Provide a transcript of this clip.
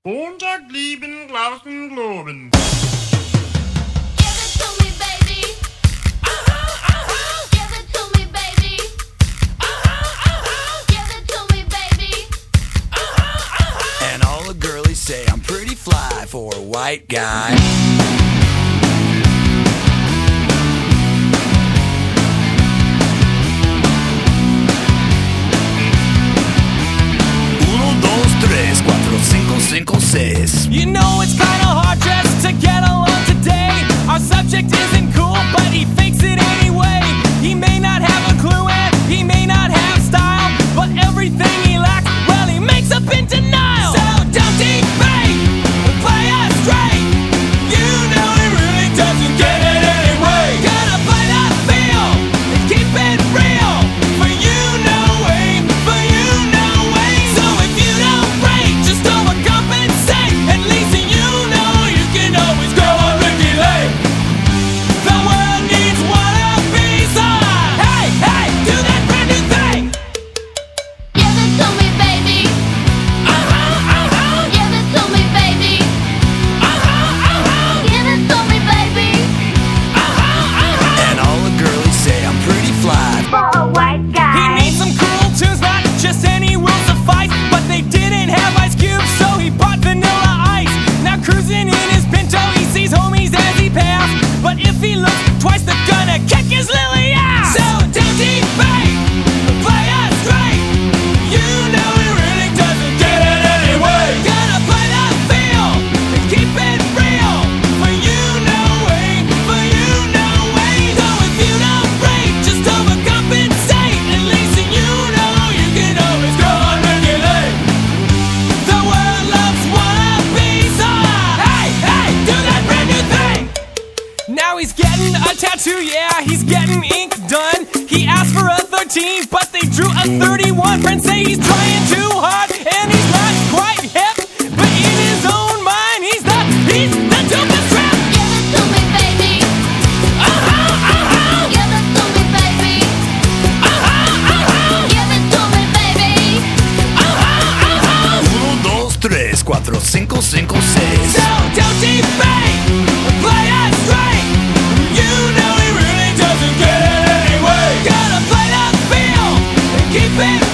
Montag lieben, Glauben, Globen. Give it to me, baby. Give it to me, baby. Give it to me, baby. And all the girlies say I'm pretty fly for a white guy. You know it's kinda hard just to get along today. Our subject isn't cool, but he fakes it anyway. He may not have a clue and he may not have style, but everything he lacks, well, he makes up in denial. So don't debate, play us straight. You know he really doesn't get it anyway. Gotta play that feel and keep it real. For you, no way, for you, no way. So if you don't break, just overcompensate. At least you know you can always go on Ricky Lake. The world needs one of these. Hey, hey, do that brand new thing. Give it to me, baby. Give it to me, baby. Give it to me, baby. And all the girlies say I'm pretty fly. For a white He guy. needs some cool tunes, not just any will suffice. But they didn't have Ice Cube, so he bought Vanilla Ice. Now cruising in his Pinto, he sees homies as he pass. But if he looks twice, they're gonna kick his lily ass. So don't debate, play us straight. You know he really doesn't get it anyway. Gotta play that feel and keep it real. For you, no way, for you, no way. So if you don't break, just overcompensate. At least you know you can always go on regulate. The world loves wannabes. Hey, hey, do that brand new thing. Now he's getting a tattoo, yeah, he's getting ink done. He asked for a 13, but they drew a 31. Friends say he's trying too hard, and he's not quite hip. But in his own mind, he's the dopest rap. Give it to me, baby. Give it to me, baby. Give it to me, baby. 1, 2, 3, 4, 5, 5, 6. So don't debate, play us straight. You know he really doesn't get it anyway. Gotta play that feel and keep it